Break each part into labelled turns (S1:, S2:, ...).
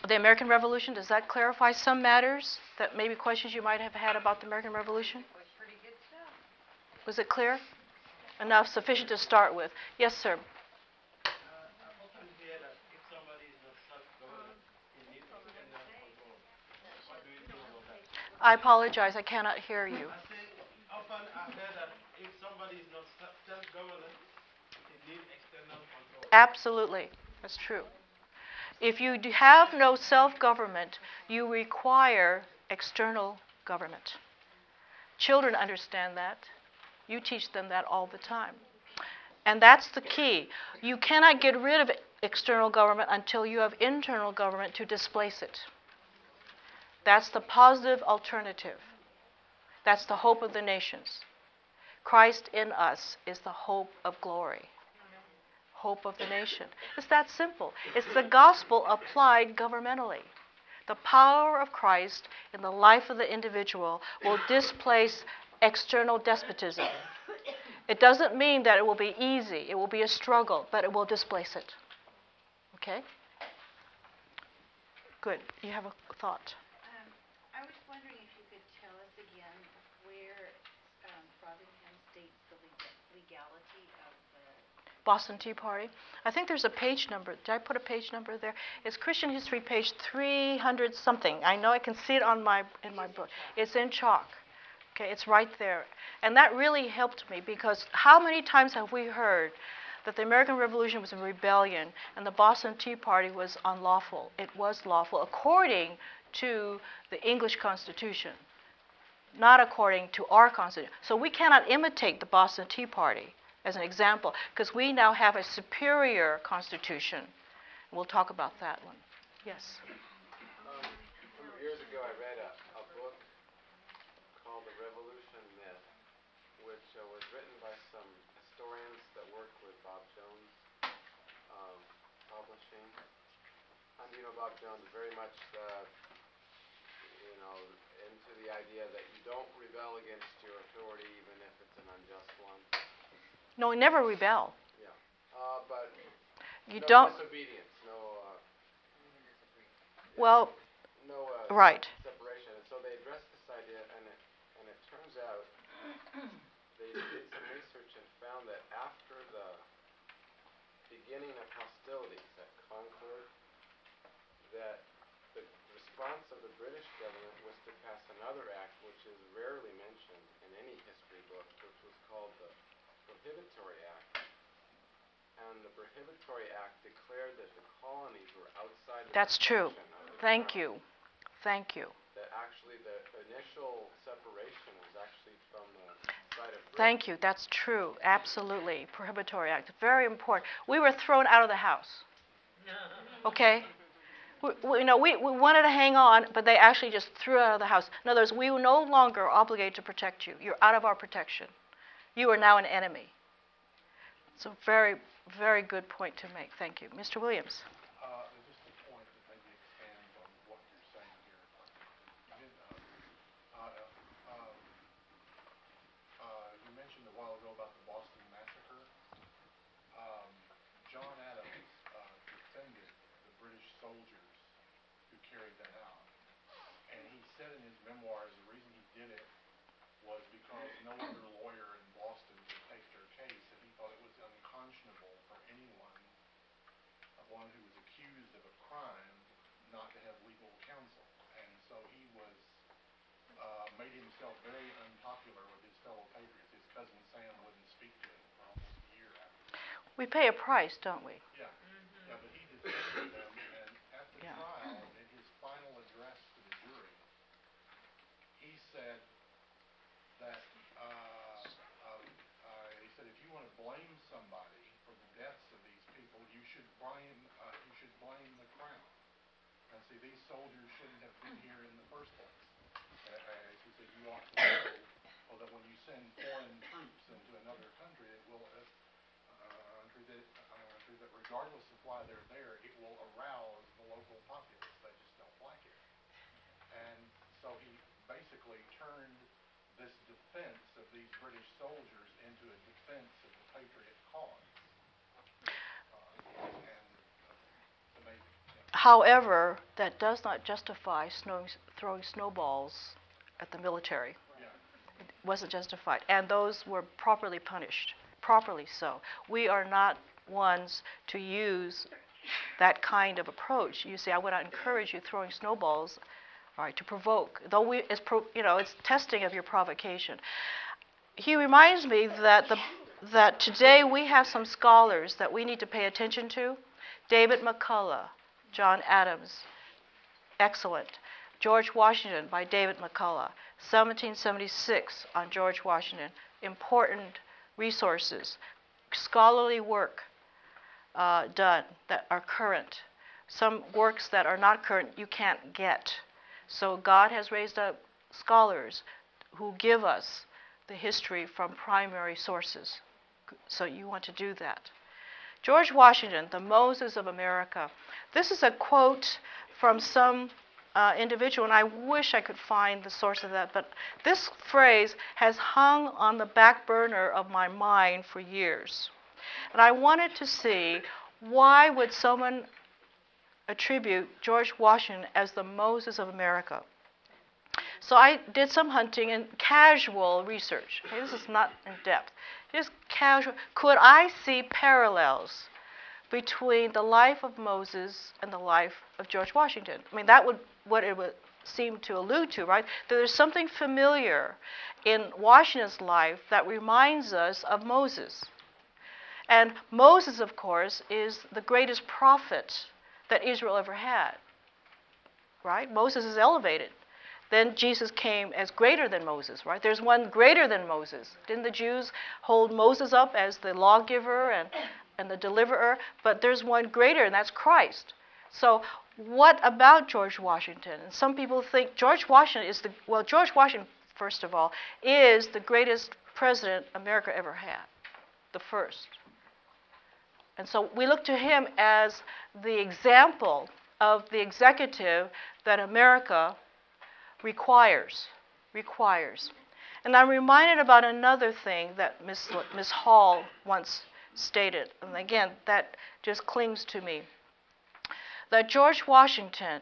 S1: The American Revolution, does that clarify some matters that maybe questions you might have had about the American Revolution? Was it clear? Enough, sufficient to start with. Yes, sir. I apologize, I cannot hear you. Absolutely, that's true. If you have no self-government, you require external government. Children understand that. You teach them that all the time. And that's the key. You cannot get rid of external government until you have internal government to displace it. That's the positive alternative. That's the hope of the nations. Christ in us is the hope of glory. Hope of the nation. It's that simple. It's the gospel applied governmentally. The power of Christ in the life of the individual will displace external despotism. It doesn't mean that it will be easy, it will be a struggle, but it will displace it. Okay? Good. You have a thought.
S2: I was wondering if you could tell us again where Frothingham states the legality of the
S1: Boston Tea Party. I think there's a page number. Did I put a page number there? It's Christian History, page 300 something. I know I can see it in my book. It's in chalk. Okay, it's right there. And that really helped me because how many times have we heard that the American Revolution was a rebellion and the Boston Tea Party was unlawful? It was lawful according to the English Constitution, not according to our Constitution. So we cannot imitate the Boston Tea Party as an example because we now have a superior Constitution. We'll talk about that one. Yes.
S3: Years ago, I read a book called The Revolution Myth, which was written by some historians that work with Bob Jones Publishing. And you know, Bob Jones is very much, into the idea that you don't rebel against your authority, even if it's an unjust one.
S1: No, never rebel.
S3: Yeah, but
S1: you
S3: no
S1: don't.
S3: Disobedience, no.
S1: Well,
S3: no.
S1: Right.
S3: Separation. And so they addressed this idea, and it turns out they did some research and found that after the beginning of hostilities at Concord, that the response of the British government was to pass another act which is rarely mentioned in any history book, which was called the Prohibitory Act. And the Prohibitory Act declared that the colonies were outside the
S1: That's true. Thank
S3: crown.
S1: you. Thank you.
S3: That actually the initial separation was actually from the side of Britain.
S1: Thank you. That's true. Absolutely. Prohibitory Act. Very important. We were thrown out of the house. Okay? We wanted to hang on, but they actually just threw out of the house. In other words, we were no longer obligated to protect you. You're out of our protection. You are now an enemy. It's a very, very good point to make. Thank you. Mr. Williams.
S4: Just a point that maybe expands on what you're saying here. You mentioned a while ago about the Boston Massacre. John Adams defended the British soldiers who carried that out. And he said in his memoirs the reason he did it was because no other lawyer in Boston would take their case, and he thought it was unconscionable for anyone, one who was accused of a crime, not to have legal counsel. And so he was made himself very unpopular with his fellow patriots. His cousin Sam wouldn't speak to him for almost a year after that.
S1: We pay a price, don't we?
S4: Yeah. Yeah, but he defended them, and at the trial, in his final address to the jury, he said that he said if you want to blame somebody for the deaths of these people, you should blame the crown. And see, these soldiers shouldn't have been here in the first place. He said you ought to know that when you send foreign troops into another country, it will that regardless of why they're there, it will arouse the local populace. They just don't like it. And so he basically turned this defense of these British soldiers into a defense of the patriot cause.
S1: However, that does not justify throwing snowballs at the military.
S4: Yeah.
S1: It wasn't justified. And those were properly punished, properly so. We are not ones to use that kind of approach. You see, I would not encourage you throwing snowballs, all right, to provoke. Though it's testing of your provocation. He reminds me that today we have some scholars that we need to pay attention to. David McCullough, John Adams, excellent. George Washington by David McCullough, 1776 on George Washington, important resources, scholarly work done that are current. Some works that are not current you can't get. So God has raised up scholars who give us the history from primary sources. So you want to do that. George Washington, the Moses of America. This is a quote from some individual, and I wish I could find the source of that, but this phrase has hung on the back burner of my mind for years. And I wanted to see, why would someone attribute George Washington as the Moses of America? So I did some hunting and casual research. Okay, this is not in depth. Just casual. Could I see parallels between the life of Moses and the life of George Washington? I mean, that would what it would seem to allude to, right? That there's something familiar in Washington's life that reminds us of Moses. And Moses, of course, is the greatest prophet that Israel ever had, right? Moses is elevated. Then Jesus came as greater than Moses, right? There's one greater than Moses. Didn't the Jews hold Moses up as the lawgiver and the deliverer? But there's one greater, and that's Christ. So what about George Washington? And some people think George Washington George Washington, first of all, is the greatest president America ever had, the first. And so we look to him as the example of the executive that America requires. And I'm reminded about another thing that Miss Hall once stated, and again, that just clings to me, that George Washington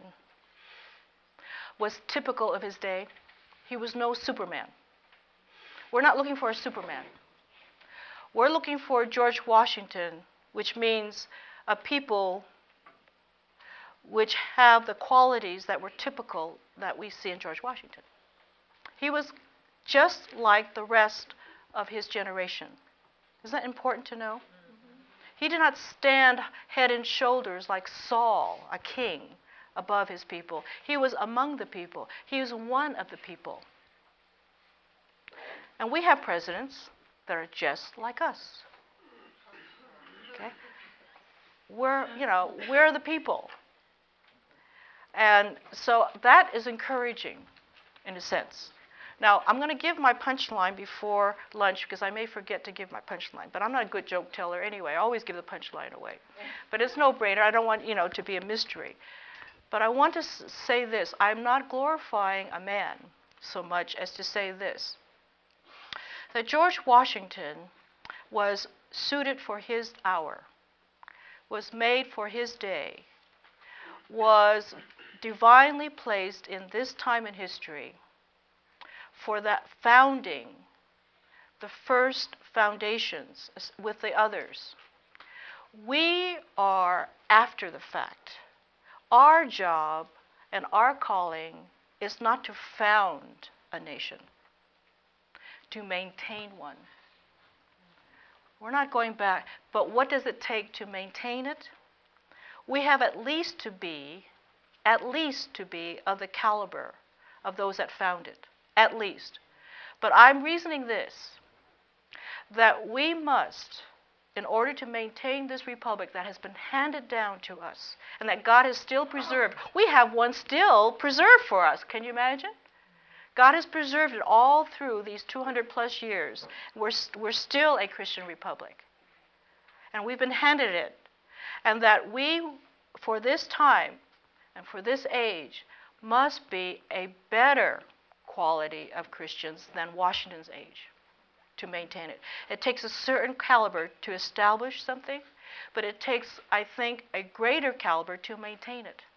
S1: was typical of his day. He was no Superman. We're not looking for a Superman. We're looking for George Washington, which means a people which have the qualities that were typical that we see in George Washington. He was just like the rest of his generation. Isn't that important to know? Mm-hmm. He did not stand head and shoulders like Saul, a king, above his people. He was among the people. He was one of the people. And we have presidents that are just like us. Okay? We're the people. And so that is encouraging, in a sense. Now, I'm going to give my punchline before lunch because I may forget to give my punchline. But I'm not a good joke teller anyway. I always give the punchline away. But it's no brainer. I don't want, to be a mystery. But I want to say this. I'm not glorifying a man so much as to say this. That George Washington was suited for his hour, was made for his day, was divinely placed in this time in history for that founding the first foundations with the others. We are after the fact. Our job and our calling is not to found a nation, to maintain one. We're not going back, but what does it take to maintain it? We have at least to be of the caliber of those that found it, at least. But I'm reasoning this, that we must, in order to maintain this republic that has been handed down to us and that God has still preserved, we have one still preserved for us. Can you imagine? God has preserved it all through these 200 plus years. We're still a Christian republic. And we've been handed it. And that we, for this time and for this age, must be a better quality of Christians than Washington's age to maintain it. It takes a certain caliber to establish something, but it takes, I think, a greater caliber to maintain it.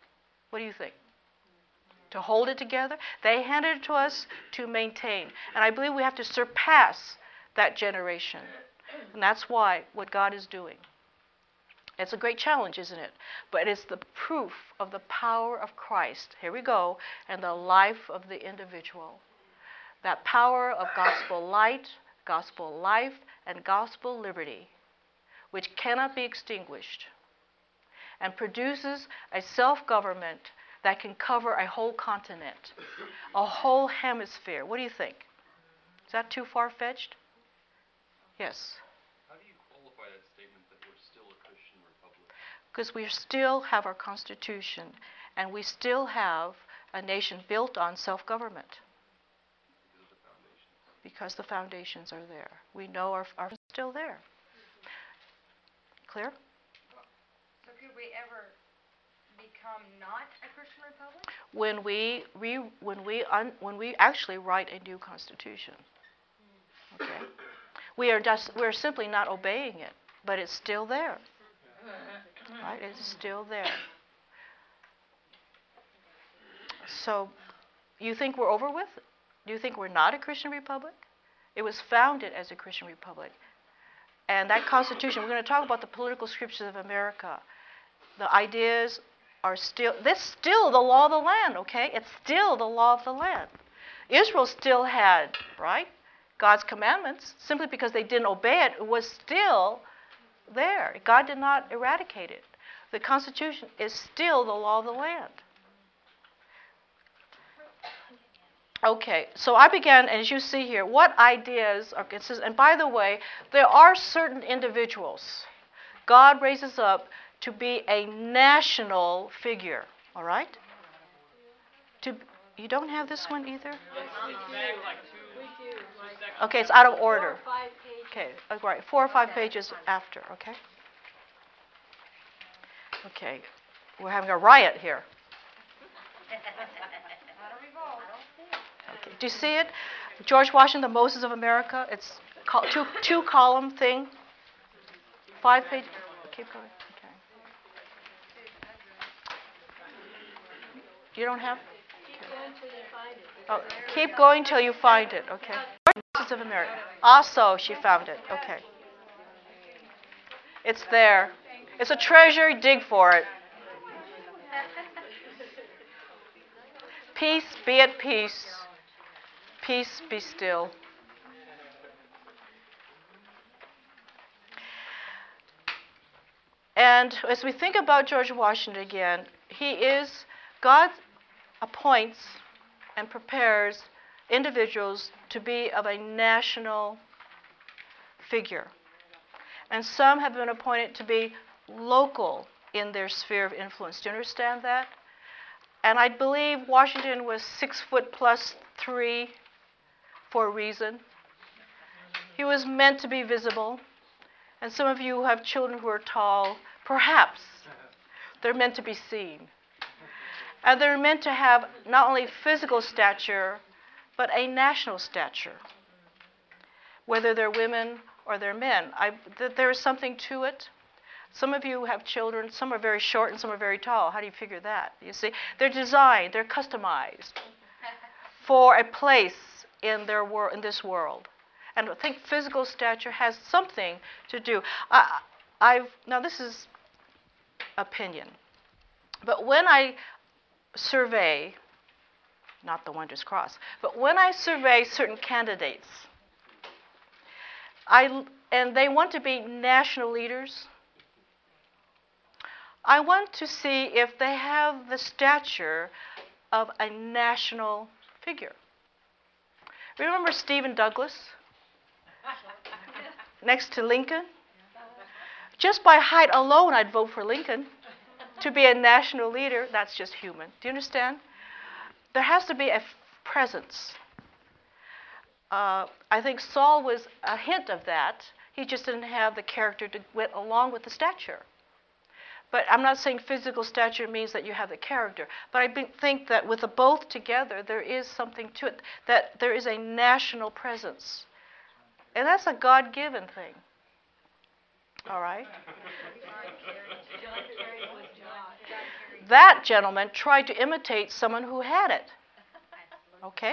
S1: What do you think? To hold it together? They handed it to us to maintain. And I believe we have to surpass that generation. And that's why what God is doing. It's a great challenge, isn't it? But it's the proof of the power of Christ. Here we go. And the life of the individual. That power of gospel light, gospel life, and gospel liberty, which cannot be extinguished, and produces a self-government that can cover a whole continent, a whole hemisphere. What do you think? Is that too far-fetched? Yes.
S5: How do you qualify that statement that we're still a Christian republic?
S1: Because we still have our Constitution, and we still have a nation built on self-government. Because the foundations are there. We know are still there. Clear?
S6: So could we ever become not a Christian republic?
S1: When we actually write a new constitution. Okay? We're simply not obeying it, but it's still there. Right? It's still there. So, you think we're over with? Do you think we're not a Christian republic? It was founded as a Christian republic. And that Constitution, we're going to talk about the political scriptures of America. The ideas are still, that's still the law of the land, okay? It's still the law of the land. Israel still had, right, God's commandments. Simply because they didn't obey it, it was still there. God did not eradicate it. The Constitution is still the law of the land. Okay, so I began, as you see here, what ideas are consistent. And by the way, there are certain individuals God raises up to be a national figure, all right? You don't have this one either? Okay, it's out of order. Okay, all right, 4 or 5 pages after, okay? Okay, we're having a riot here. Okay. Do you see it? George Washington, the Moses of America. It's two column thing. 5 pages. Keep going. Okay. You don't have? Oh, keep going till you find it. Okay. Moses of America. Also, she found it. Okay. It's there. It's a treasure. Dig for it. Peace, be at peace. Peace, be still. And as we think about George Washington again, God appoints and prepares individuals to be of a national figure. And some have been appointed to be local in their sphere of influence. Do you understand that? And I believe Washington was 6'3" for a reason. He was meant to be visible. And some of you who have children who are tall, perhaps they're meant to be seen. And they're meant to have not only physical stature, but a national stature. Whether they're women or they're men. There is something to it. Some of you have children, some are very short and some are very tall. How do you figure that? You see, they're designed, they're customized for a place in this world. And I think physical stature has something to do. Now this is opinion, but when I survey, not the Wondrous Cross, but when I survey certain candidates, and they want to be national leaders, I want to see if they have the stature of a national figure. Remember Stephen Douglas? Next to Lincoln? Just by height alone, I'd vote for Lincoln. To be a national leader, that's just human. Do you understand? There has to be a presence. I think Saul was a hint of that. He just didn't have the character to go along with the stature. But I'm not saying physical stature means that you have the character. But I think that with the both together, there is something to it, that there is a national presence. And that's a God-given thing. All right? that gentleman tried to imitate someone who had it. Okay?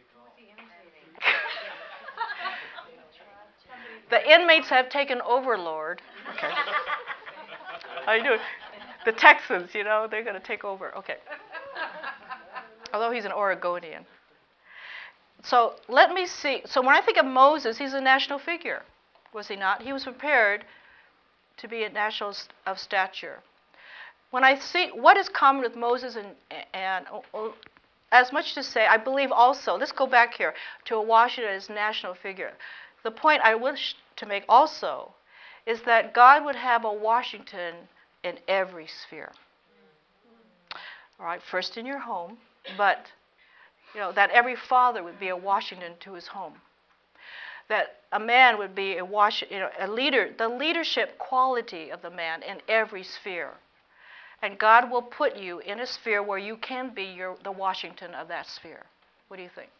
S1: The inmates have taken overlord. Okay. I knew it. The Texans, they're going to take over. Okay. Although he's an Oregonian. So let me see. So when I think of Moses, he's a national figure, was he not? He was prepared to be a national of stature. When I see what is common with Moses and as much to say, I believe also, let's go back here to a Washington as national figure. The point I wish to make also is that God would have a Washington in every sphere. All right, first in your home, but that every father would be a Washington to his home. That a man would be a leader, the leadership quality of the man in every sphere. And God will put you in a sphere where you can be the Washington of that sphere. What do you think?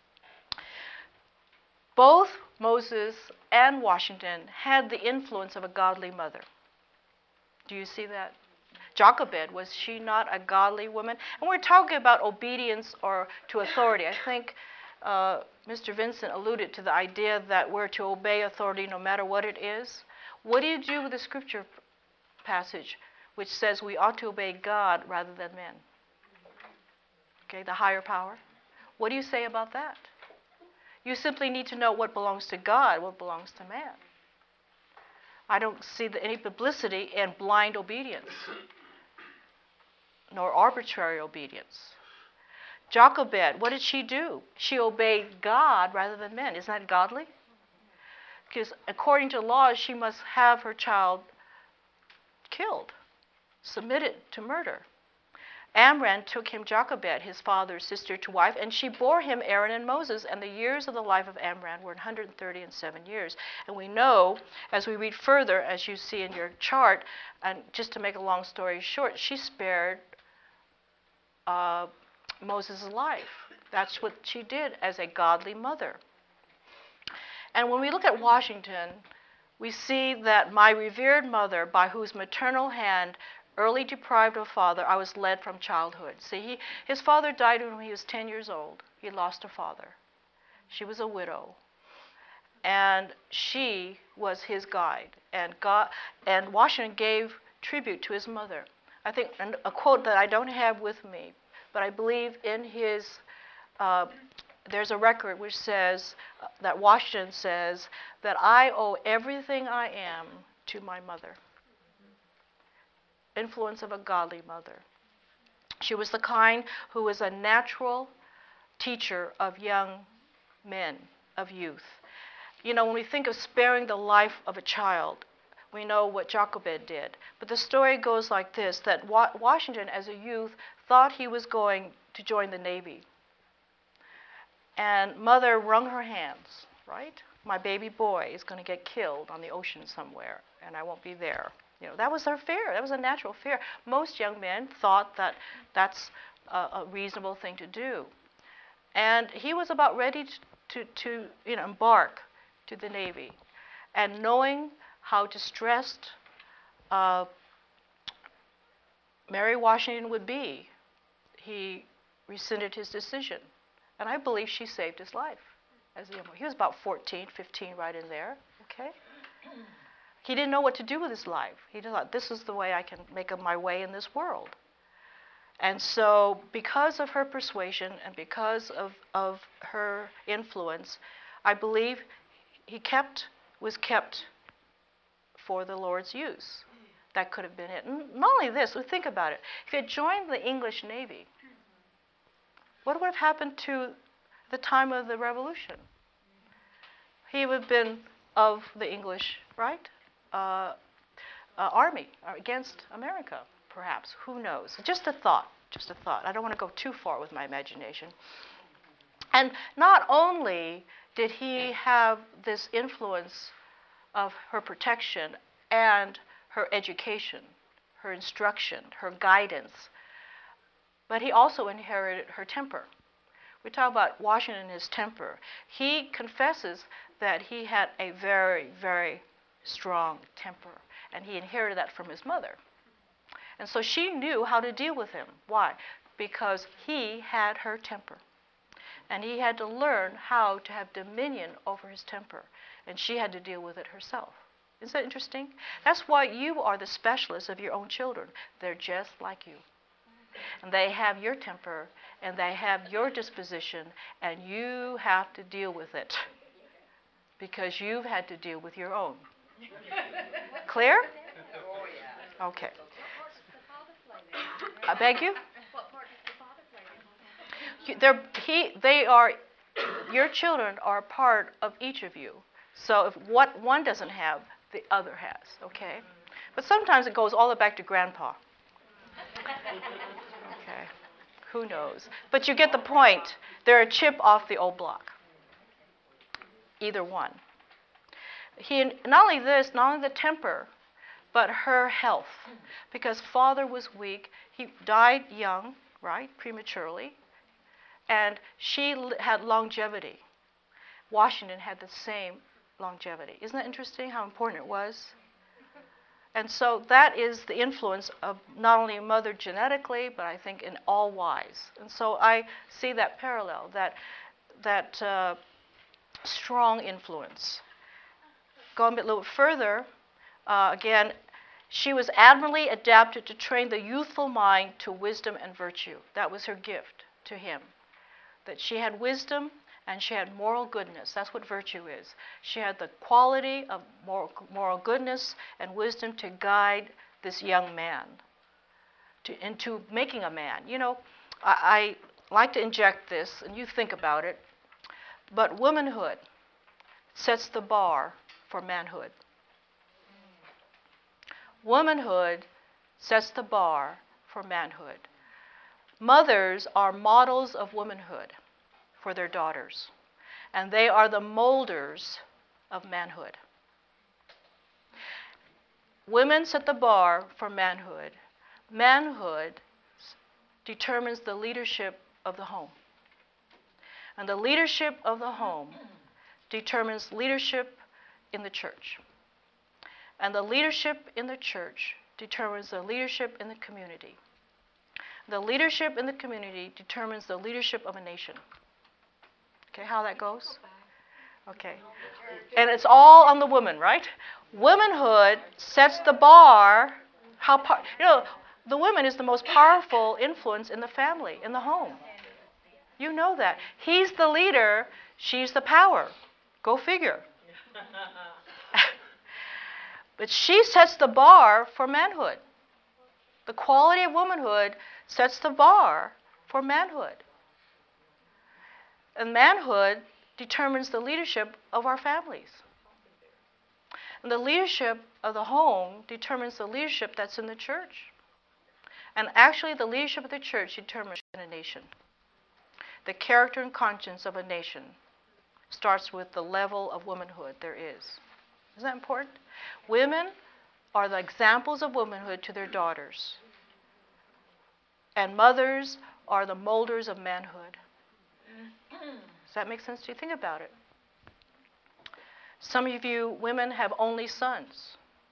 S1: Both Moses and Washington had the influence of a godly mother. Do you see that? Jochebed, was she not a godly woman? And we're talking about obedience or to authority. I think Mr. Vincent alluded to the idea that we're to obey authority no matter what it is. What do you do with the scripture passage which says we ought to obey God rather than men? Okay, the higher power. What do you say about that? You simply need to know what belongs to God, what belongs to man. I don't see any publicity in blind obedience, nor arbitrary obedience. Jochebed, what did she do? She obeyed God rather than men. Isn't that godly? Because according to law, she must have her child killed, submitted to murder. Amram took him Jochebed, his father's sister, to wife, and she bore him Aaron and Moses, and the years of the life of Amram were 130 and 7 years. And we know, as we read further, as you see in your chart, and just to make a long story short, she spared Moses' life. That's what she did as a godly mother. And when we look at Washington, we see that my revered mother, by whose maternal hand, early deprived of father, I was led from childhood. See, his father died when he was 10 years old. He lost a father. She was a widow. And she was his guide. And Washington gave tribute to his mother. I think a quote that I don't have with me, but I believe in his, there's a record which says, that Washington says, that I owe everything I am to my mother. Influence of a godly mother. She was the kind who was a natural teacher of young men, of youth. When we think of sparing the life of a child, we know what Jochebed did. But the story goes like this, that Washington, as a youth, thought he was going to join the Navy. And mother wrung her hands, right? My baby boy is going to get killed on the ocean somewhere, and I won't be there. That was her fear. That was a natural fear. Most young men thought that that's a reasonable thing to do. And he was about ready to embark to the Navy. And knowing how distressed Mary Washington would be, he rescinded his decision. And I believe she saved his life. He was about 14, 15, right in there. Okay? He didn't know what to do with his life. He thought, this is the way I can make my way in this world. And so, because of her persuasion and because of her influence, I believe he was kept for the Lord's use. That could have been it. And not only this, think about it. If he had joined the English Navy, what would have happened to the time of the Revolution? He would have been of the English, right? Army against America, perhaps. Who knows? Just a thought. Just a thought. I don't want to go too far with my imagination. And not only did he have this influence of her protection and her education, her instruction, her guidance, but he also inherited her temper. We talk about Washington and his temper. He confesses that he had a very, very strong temper, and he inherited that from his mother. And so she knew how to deal with him. Why? Because he had her temper. And he had to learn how to have dominion over his temper. And she had to deal with it herself. Isn't that interesting? That's why you are the specialist of your own children. They're just like you. And they have your temper, and they have your disposition, and you have to deal with it. Because you've had to deal with your own. Clear? Okay. I beg you? They are, your children are a part of each of you. So if what one doesn't have, the other has, okay? But sometimes it goes all the way back to grandpa. Okay, who knows? But you get the point. They're a chip off the old block. Either one. Not only this, not only the temper, but her health. Because father was weak. He died young, right, prematurely. And she had longevity. Washington had the same longevity. Isn't that interesting how important it was? And so that is the influence of not only a mother genetically, but I think in all wives. And so I see that parallel, that strong influence. Going a little further, again, she was admirably adapted to train the youthful mind to wisdom and virtue. That was her gift to him. That she had wisdom and she had moral goodness. That's what virtue is. She had the quality of moral goodness and wisdom to guide this young man into making a man. You know, I like to inject this, and you think about it, but womanhood sets the bar for manhood. Womanhood sets the bar for manhood. Mothers are models of womanhood for their daughters, and they are the molders of manhood. Women set the bar for manhood. Manhood determines the leadership of the home. And the leadership of the home determines leadership in the church. And the leadership in the church determines the leadership in the community. The leadership in the community determines the leadership of a nation. Okay, how that goes? Okay. And it's all on the woman, right? Womanhood sets the bar. The woman is the most powerful influence in the family, in the home. You know that. He's the leader, she's the power. Go figure. But she sets the bar for manhood. The quality of womanhood sets the bar for manhood. And manhood determines the leadership of our families. And the leadership of the home determines the leadership that's in the church. And actually, the leadership of the church determines a nation. The character and conscience of a nation starts with the level of womanhood there is. Isn't that important? Women are the examples of womanhood to their daughters. And mothers are the molders of manhood. Does that make sense to you? Think about it. Some of you women have only sons.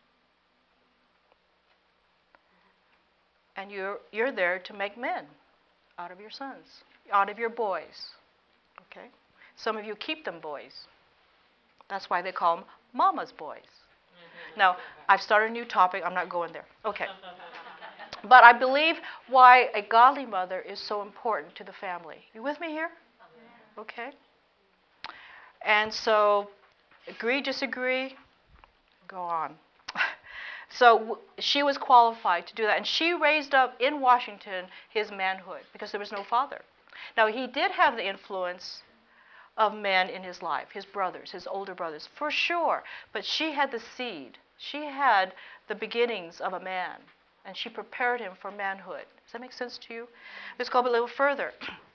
S1: And you're there to make men out of your sons, out of your boys. Okay? Some of you keep them boys. That's why they call them mama's boys. Now, I've started a new topic. I'm not going there. Okay. But I believe why a godly mother is so important to the family. You with me here? Okay. And so, agree, disagree, go on. So she was qualified to do that. And she raised up in Washington his manhood because there was no father. Now, he did have the influence of men in his life, his brothers, his older brothers, for sure. But she had the seed. She had the beginnings of a man. And she prepared him for manhood. Does that make sense to you? Let's go a little further.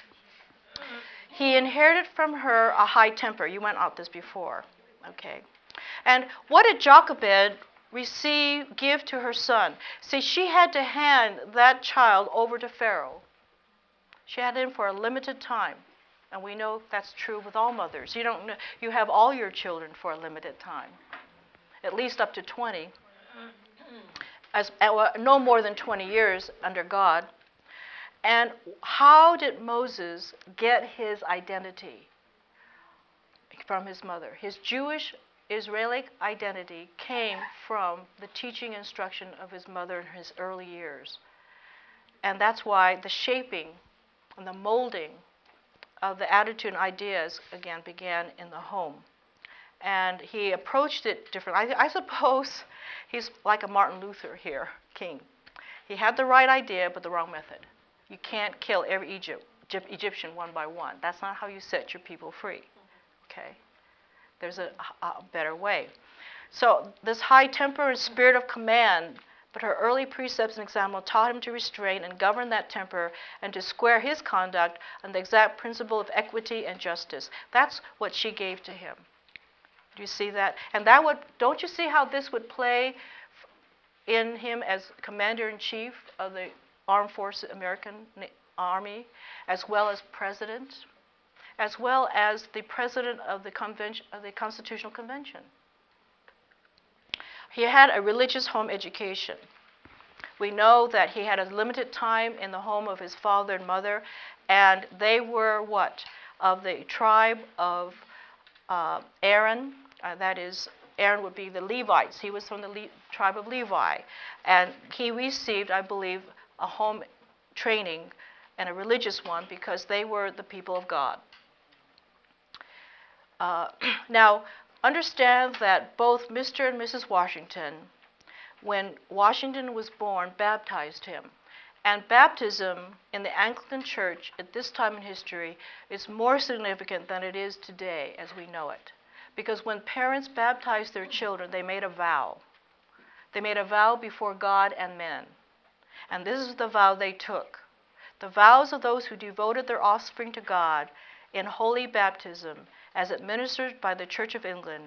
S1: He inherited from her a high temper. You went out this before. Okay. And what did Jochebed give to her son? See, she had to hand that child over to Pharaoh. She had him for a limited time. And we know that's true with all mothers. You have all your children for a limited time, at least up to 20. no more than 20 years under God. And how did Moses get his identity from his mother? His Jewish Israeli identity came from the teaching instruction of his mother in his early years. And that's why the shaping and the molding of the attitude and ideas, again, began in the home. And he approached it differently. I suppose he's like a Martin Luther here, King. He had the right idea, but the wrong method. You can't kill every Egyptian one by one. That's not how you set your people free. Okay? There's a better way. So this high temper and spirit of command, but her early precepts and example taught him to restrain and govern that temper and to square his conduct on the exact principle of equity and justice. That's what she gave to him. Do you see that? And that would, don't you see how this would play in him as commander-in-chief of the Armed Forces, American Army, as well as president, as well as the president of the convention, of the Constitutional Convention. He had a religious home education. We know that he had a limited time in the home of his father and mother, and they were what? Of the tribe of Aaron, that is, Aaron would be the Levites. He was from the tribe of Levi. And he received, I believe, a home training and a religious one because they were the people of God. Now, understand that both Mr. and Mrs. Washington, when Washington was born, baptized him. And baptism in the Anglican Church at this time in history is more significant than it is today as we know it. Because when parents baptized their children, they made a vow. They made a vow before God and men. And this is the vow they took. The vows of those who devoted their offspring to God in holy baptism, as administered by the Church of England,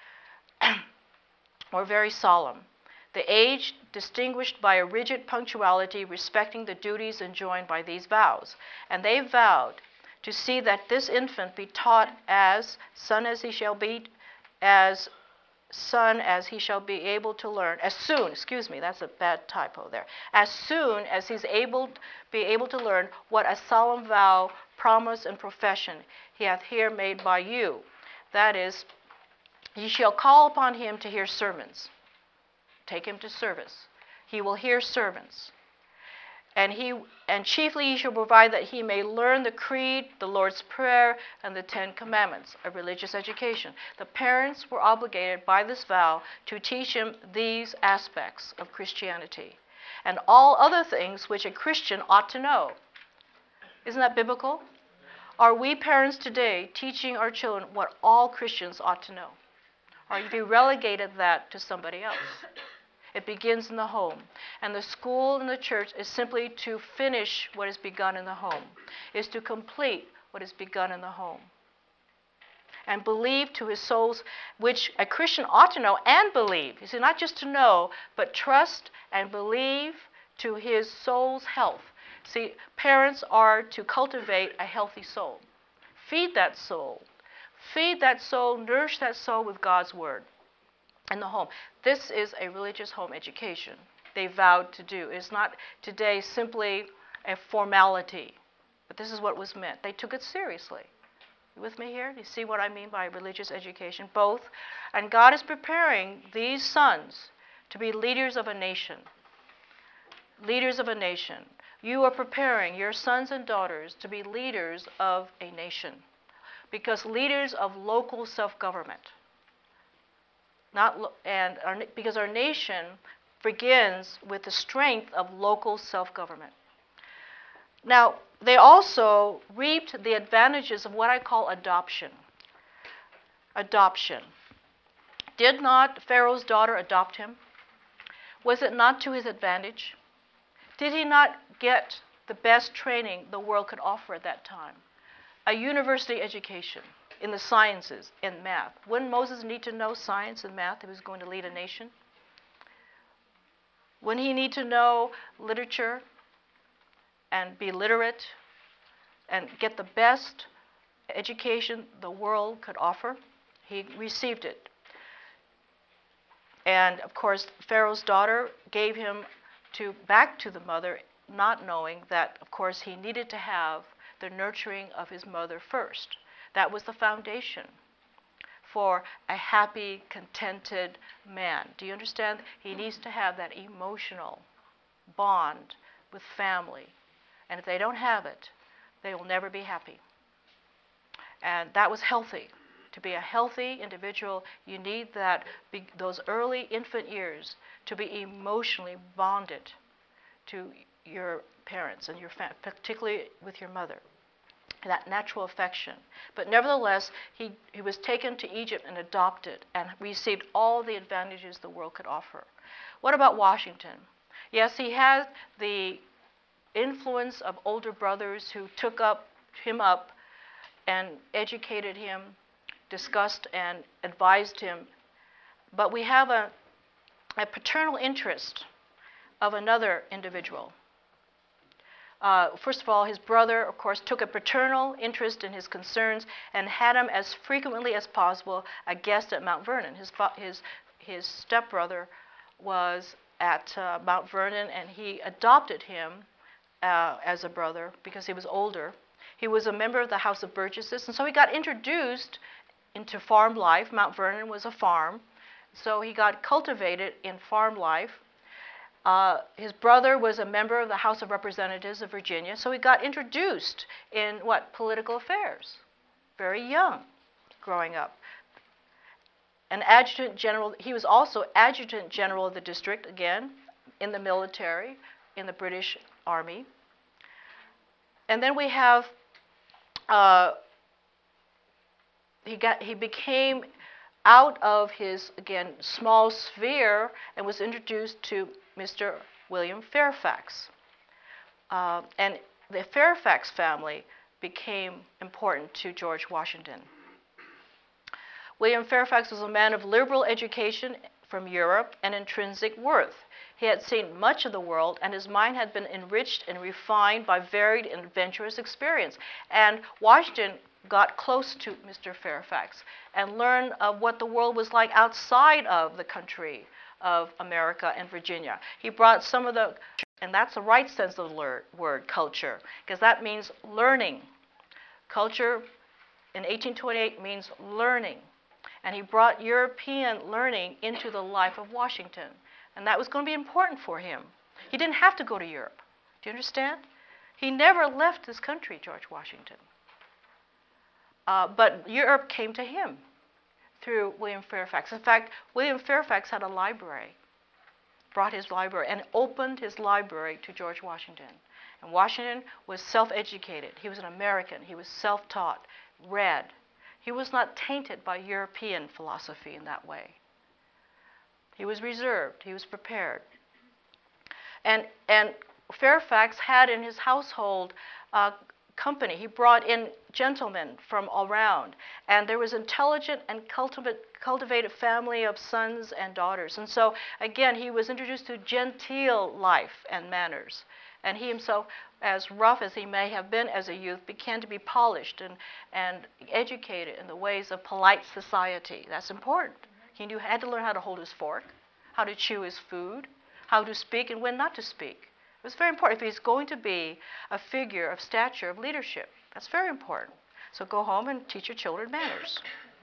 S1: were very solemn. The age distinguished by a rigid punctuality respecting the duties enjoined by these vows. And they vowed to see that this infant be taught as son as he shall be, as son as he shall be able to learn, as soon, excuse me, that's a bad typo there, as soon as he's be able to learn what a solemn vow, promise, and profession he hath here made by you. That is, ye shall call upon him to hear sermons. Take him to service. He will hear sermons. And chiefly ye shall provide that he may learn the creed, the Lord's Prayer, and the 10 Commandments, a religious education. The parents were obligated by this vow to teach him these aspects of Christianity and all other things which a Christian ought to know. Isn't that biblical? Are we parents today teaching our children what all Christians ought to know? Or have you relegated that to somebody else? It begins in the home. And the school and the church is simply to finish what is begun in the home, is to complete what is begun in the home. And believe to his souls, which a Christian ought to know and believe. You see, not just to know, but trust and believe to his soul's health. See, parents are to cultivate a healthy soul. Feed that soul. Feed that soul, nourish that soul with God's word. In the home. This is a religious home education they vowed to do. It's not today simply a formality, but this is what was meant. They took it seriously. You with me here? You see what I mean by religious education? Both. And God is preparing these sons to be leaders of a nation. Leaders of a nation. You are preparing your sons and daughters to be leaders of a nation. Because leaders of local self-government. Because our nation begins with the strength of local self-government. Now, they also reaped the advantages of what I call adoption. Adoption. Did not Pharaoh's daughter adopt him? Was it not to his advantage? Did he not get the best training the world could offer at that time? A university education. In the sciences, in math. Wouldn't Moses need to know science and math if he was going to lead a nation? Wouldn't he need to know literature and be literate and get the best education the world could offer? He received it. And of course, Pharaoh's daughter gave him back to the mother, not knowing that, of course, he needed to have the nurturing of his mother first. That was the foundation for a happy, contented man. Do you understand? He needs to have that emotional bond with family. And if they don't have it, they will never be happy. And that was healthy. To be a healthy individual, you need those early infant years to be emotionally bonded to your parents and particularly with your mother. That natural affection. But nevertheless, he was taken to Egypt and adopted and received all the advantages the world could offer. What about Washington? Yes, he had the influence of older brothers who took him up and educated him, discussed and advised him. But we have a paternal interest of another individual. First of all, his brother, of course, took a paternal interest in his concerns and had him as frequently as possible a guest at Mount Vernon. His stepbrother was at Mount Vernon, and he adopted him as a brother because he was older. He was a member of the House of Burgesses, and so he got introduced into farm life. Mount Vernon was a farm, so he got cultivated in farm life. His brother was a member of the House of Representatives of Virginia, so he got introduced in political affairs, very young, growing up. An adjutant general, he was also adjutant general of the district, again, in the military, in the British Army. And then we have, he became out of his, again, small sphere and was introduced to Mr. William Fairfax. And the Fairfax family became important to George Washington. William Fairfax was a man of liberal education from Europe and intrinsic worth. He had seen much of the world, and his mind had been enriched and refined by varied and adventurous experience. And Washington got close to Mr. Fairfax and learned of what the world was like outside of the country of America and Virginia. He brought some of the, and that's the right sense of the word, culture, because that means learning. Culture in 1828 means learning. And he brought European learning into the life of Washington. And that was going to be important for him. He didn't have to go to Europe. Do you understand? He never left this country, George Washington. But Europe came to him through William Fairfax. In fact, William Fairfax had a library, brought his library, and opened his library to George Washington. And Washington was self-educated. He was an American. He was self-taught, read. He was not tainted by European philosophy in that way. He was reserved. He was prepared. And Fairfax had in his household company. He brought in gentlemen from all around. And there was intelligent and cultivated family of sons and daughters. And so, again, he was introduced to genteel life and manners. And he himself, as rough as he may have been as a youth, began to be polished and educated in the ways of polite society. That's important. He had to learn how to hold his fork, how to chew his food, how to speak and when not to speak. It was very important if he's going to be a figure of stature, of leadership. That's very important. So go home and teach your children manners.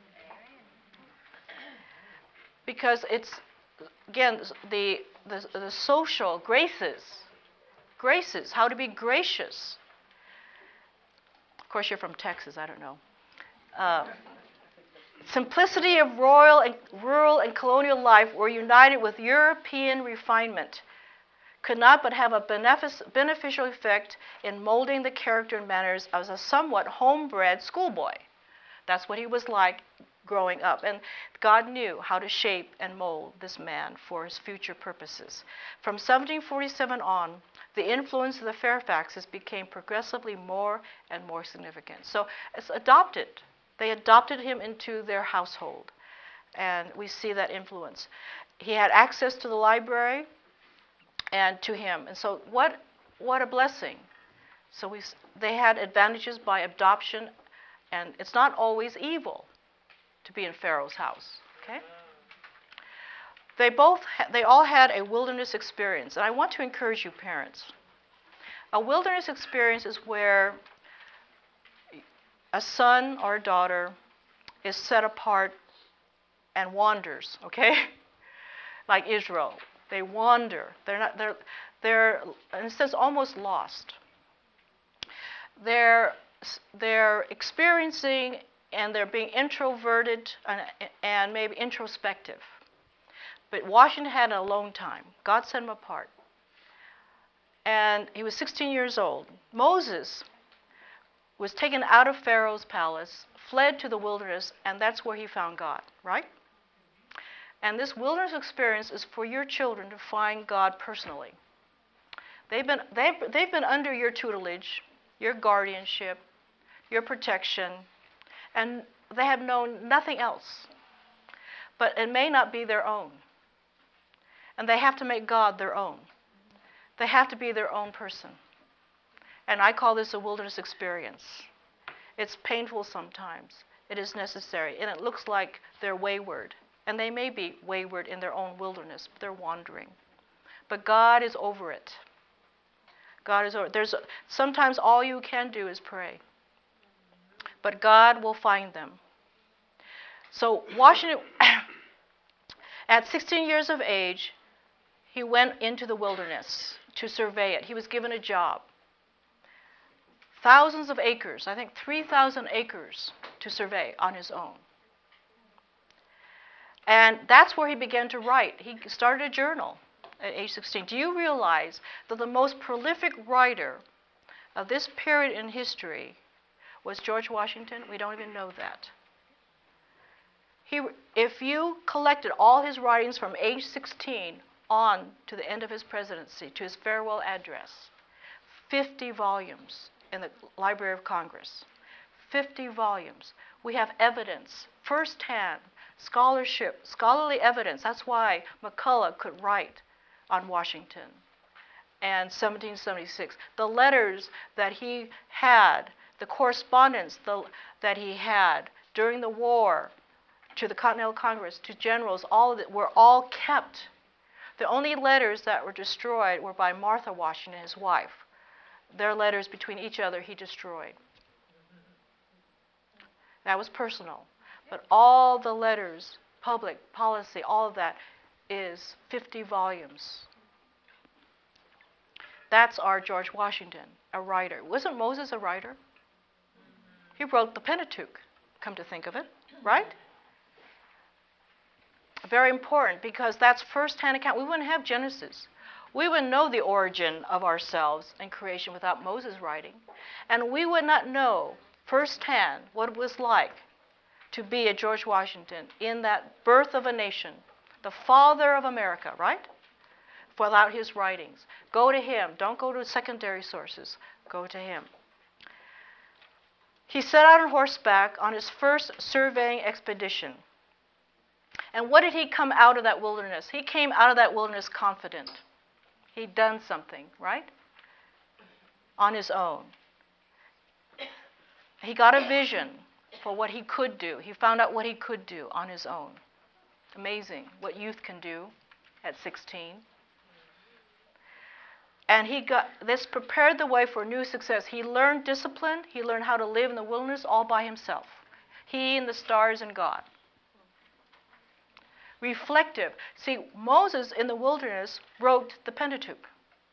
S1: Because it's, again, the social graces, how to be gracious. Of course, you're from Texas, I don't know. Simplicity of rural and colonial life were united with European refinement, could not but have a beneficial effect in molding the character and manners of a somewhat homebred schoolboy. That's what he was like growing up. And God knew how to shape and mold this man for his future purposes. From 1747 on, the influence of the Fairfaxes became progressively more and more significant. So it's adopted. They adopted him into their household. And we see that influence. He had access to the library and to him. And so what a blessing. So they had advantages by adoption, and it's not always evil to be in Pharaoh's house. Okay? they all had a wilderness experience, and I want to encourage you parents. A wilderness experience is where a son or a daughter is set apart and wanders, okay? Like Israel. They wander. They're in a sense almost lost. They're experiencing and they're being introverted and maybe introspective. But Washington had an alone time. God set him apart. And he was 16 years old. Moses was taken out of Pharaoh's palace, fled to the wilderness, and that's where he found God, right? And this wilderness experience is for your children to find God personally. They've been under your tutelage, your guardianship, your protection, and they have known nothing else. But it may not be their own. And they have to make God their own. They have to be their own person. And I call this a wilderness experience. It's painful sometimes. It is necessary. And it looks like they're wayward. And they may be wayward in their own wilderness, but they're wandering. But God is over it. God is over it. Sometimes all you can do is pray. But God will find them. So Washington, at 16 years of age, he went into the wilderness to survey it. He was given a job. Thousands of acres, I think 3,000 acres to survey on his own. And that's where he began to write. He started a journal at age 16. Do you realize that the most prolific writer of this period in history was George Washington? We don't even know that. If you collected all his writings from age 16 on to the end of his presidency, to his farewell address, 50 volumes in the Library of Congress, 50 volumes. We have evidence, firsthand, scholarship, scholarly evidence. That's why McCullough could write on Washington and 1776. The letters that he had, the correspondence that he had during the war to the Continental Congress, to generals, all of it were all kept. The only letters that were destroyed were by Martha Washington, his wife. Their letters between each other he destroyed. That was personal. But all the letters, public, policy, all of that is 50 volumes. That's our George Washington, a writer. Wasn't Moses a writer? He wrote the Pentateuch, come to think of it, right? Very important, because that's first-hand account. We wouldn't have Genesis. We wouldn't know the origin of ourselves and creation without Moses writing. And we would not know firsthand what it was like to be a George Washington in that birth of a nation, the father of America, right? Without his writings. Go to him. Don't go to secondary sources. Go to him. He set out on horseback on his first surveying expedition. And what did he come out of that wilderness? He came out of that wilderness confident. He'd done something, right? On his own. He got a vision for what he could do. He found out what he could do on his own. Amazing what youth can do at 16. And this prepared the way for new success. He learned discipline. He learned how to live in the wilderness all by himself. He and the stars and God. Reflective. See, Moses in the wilderness wrote the Pentateuch.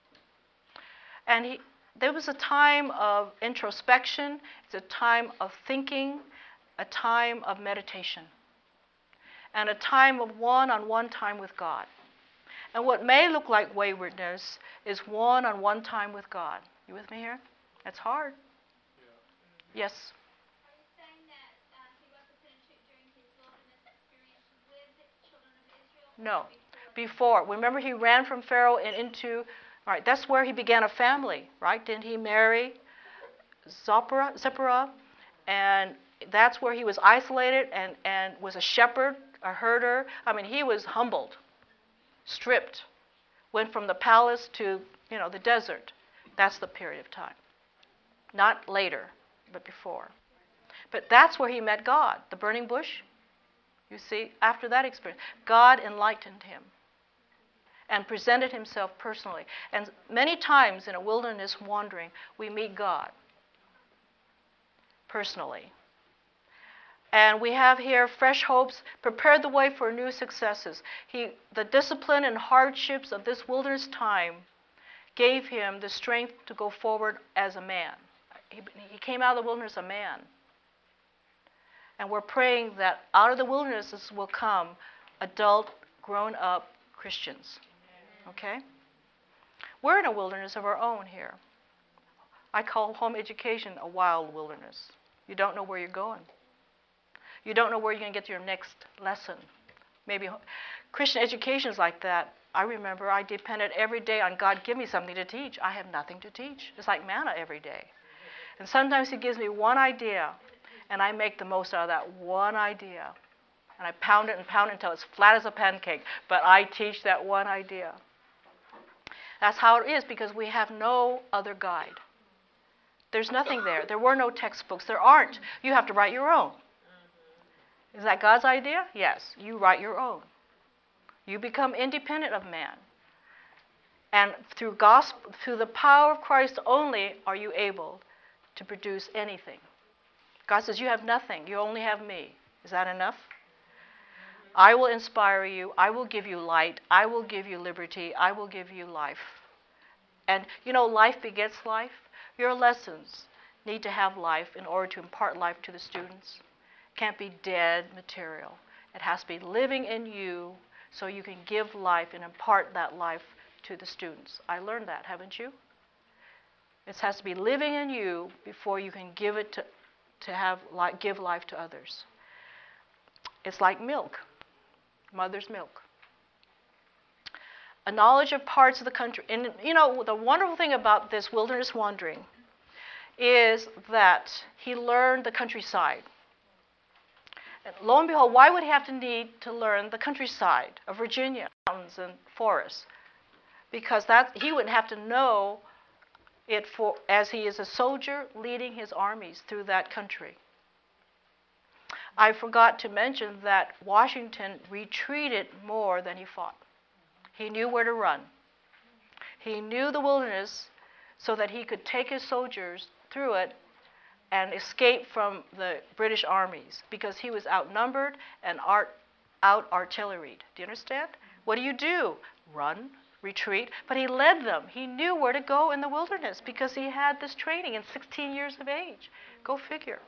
S1: And there was a time of introspection. It's a time of thinking, a time of meditation, and a time of one-on-one time with God. And what may look like waywardness is one-on-one time with God. You with me here? That's hard. Yeah. Yes?
S7: Are you saying that he wrote the Pentateuch during his wilderness experience with the children of Israel?
S1: No. Before. Remember, he ran from Pharaoh and into... All right, that's where he began a family, right? Didn't he marry Zipporah? And that's where he was isolated and was a shepherd, a herder. I mean, he was humbled, stripped, went from the palace to, the desert. That's the period of time. Not later, but before. But that's where he met God, the burning bush. You see, after that experience, God enlightened him. and presented himself personally. And many times in a wilderness wandering, we meet God personally. And we have here fresh hopes, prepared the way for new successes. The discipline and hardships of this wilderness time gave him the strength to go forward as a man. He came out of the wilderness a man. And we're praying that out of the wildernesses will come adult, grown-up Christians. Okay? We're in a wilderness of our own here. I call home education a wild wilderness. You don't know where you're going. You don't know where you're going to get your next lesson. Maybe Christian education is like that. I remember I depended every day on God, give me something to teach. I have nothing to teach. It's like manna every day. And sometimes He gives me one idea, and I make the most out of that one idea. And I pound it until it's flat as a pancake, but I teach that one idea. That's how it is, because we have no other guide. There's nothing there. There were no textbooks. There aren't. You have to write your own. Is that God's idea? Yes. You write your own. You become independent of man. And through the power of Christ only are you able to produce anything. God says, you have nothing. You only have me. Is that enough? I will inspire you. I will give you light. I will give you liberty. I will give you life. And you know, life begets life. Your lessons need to have life in order to impart life to the students. It can't be dead material. It has to be living in you so you can give life and impart that life to the students. I learned that, haven't you? It has to be living in you before you can give it give life to others. It's like milk, mother's milk. A knowledge of parts of the country. And you know, the wonderful thing about this wilderness wandering is that he learned the countryside. And lo and behold, why would he have to need to learn the countryside of Virginia, mountains and forests? Because he wouldn't have to know it as he is a soldier leading his armies through that country. I forgot to mention that Washington retreated more than he fought. He knew where to run. He knew the wilderness so that he could take his soldiers through it and escape from the British armies, because he was outnumbered and out-artilleried. Do you understand? What do? Run, retreat. But he led them. He knew where to go in the wilderness because he had this training in 16 years of age. Go figure.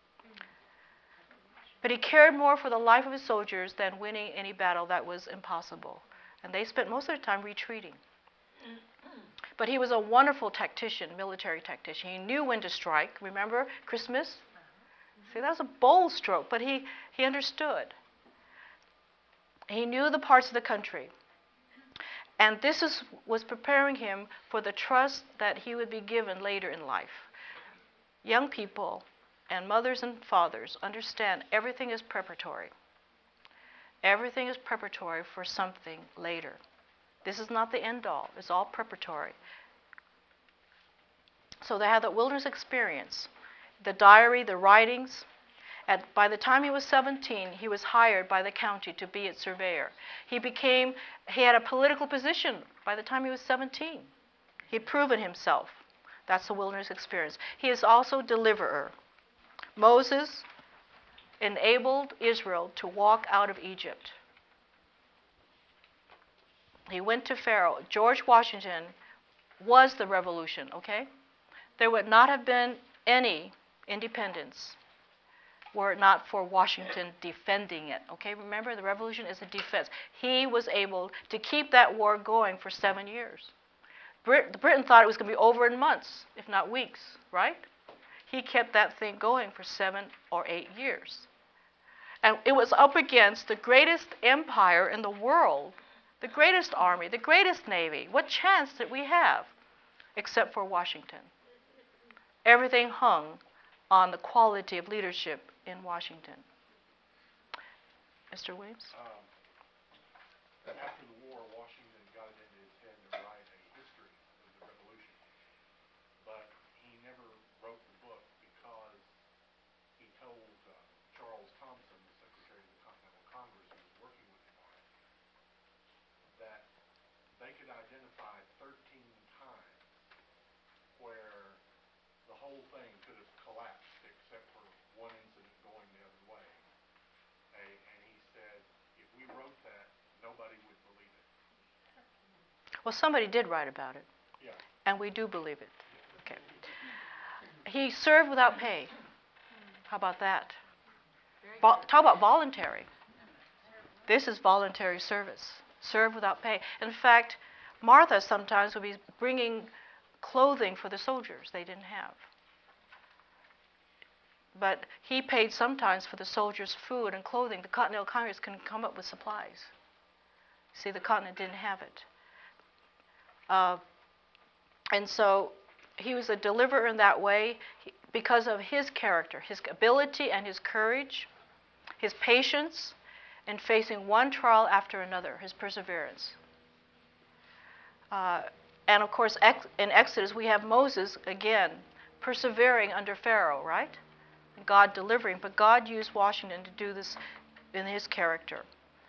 S1: But he cared more for the life of his soldiers than winning any battle that was impossible. And they spent most of their time retreating. But he was a wonderful tactician, military tactician. He knew when to strike. Remember Christmas? See, that was a bold stroke, but he understood. He knew the parts of the country. And this was preparing him for the trust that he would be given later in life. Young people and mothers and fathers understand everything is preparatory. Everything is preparatory for something later. This is not the end all. It's all preparatory. So they had that wilderness experience, the diary, the writings. And by the time he was 17, he was hired by the county to be its surveyor. He had a political position by the time he was 17. He'd proven himself. That's the wilderness experience. He is also deliverer. Moses enabled Israel to walk out of Egypt. He went to Pharaoh. George Washington was the revolution, okay? There would not have been any independence were it not for Washington defending it, okay? Remember, the revolution is a defense. He was able to keep that war going for 7 years. Britain thought it was going to be over in months, if not weeks, right? He kept that thing going for 7 or 8 years. And it was up against the greatest empire in the world, the greatest army, the greatest navy. What chance did we have? Except for Washington. Everything hung on the quality of leadership in Washington. Mr. Williams?
S4: After the war, Washington got it into his head to write a history of the revolution. But he never wrote the book because he told Charles Thompson, the Secretary of the Continental Congress, who was working with him on it, that
S1: Well, somebody did write about it,
S4: Yeah.
S1: and we do believe it. Okay. He served without pay. How about that? Talk about voluntary. This is voluntary service. Serve without pay. In fact, Martha sometimes would be bringing clothing for the soldiers they didn't have. But he paid sometimes for the soldiers' food and clothing. The Continental Congress can come up with supplies. See, the continent didn't have it. And so he was a deliverer in that way because of his character, his ability and his courage, his patience in facing one trial after another, his perseverance. And of course, in Exodus, we have Moses, again, persevering under Pharaoh, right? God delivering, but God used Washington to do this in his character.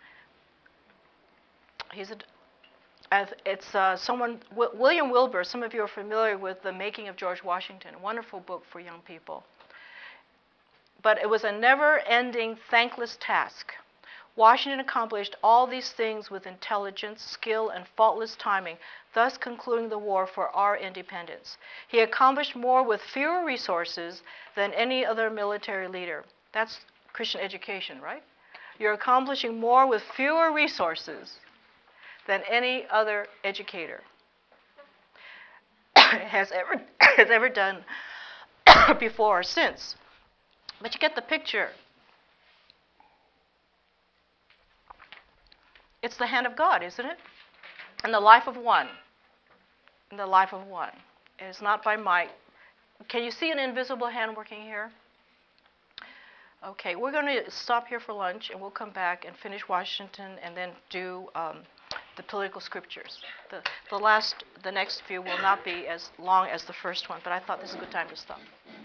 S1: William Wilbur, some of you are familiar with The Making of George Washington, a wonderful book for young people. But it was a never-ending, thankless task. Washington accomplished all these things with intelligence, skill, and faultless timing, thus concluding the war for our independence. He accomplished more with fewer resources than any other military leader. That's Christian education, right? You're accomplishing more with fewer resources than any other educator has ever done before or since. But you get the picture. It's the hand of God, isn't it? In the life of one. In the life of one. It is not by might. Can you see an invisible hand working here? Okay, we're going to stop here for lunch, and we'll come back and finish Washington and then do the political scriptures. The next few will not be as long as the first one, but I thought this is a good time to stop.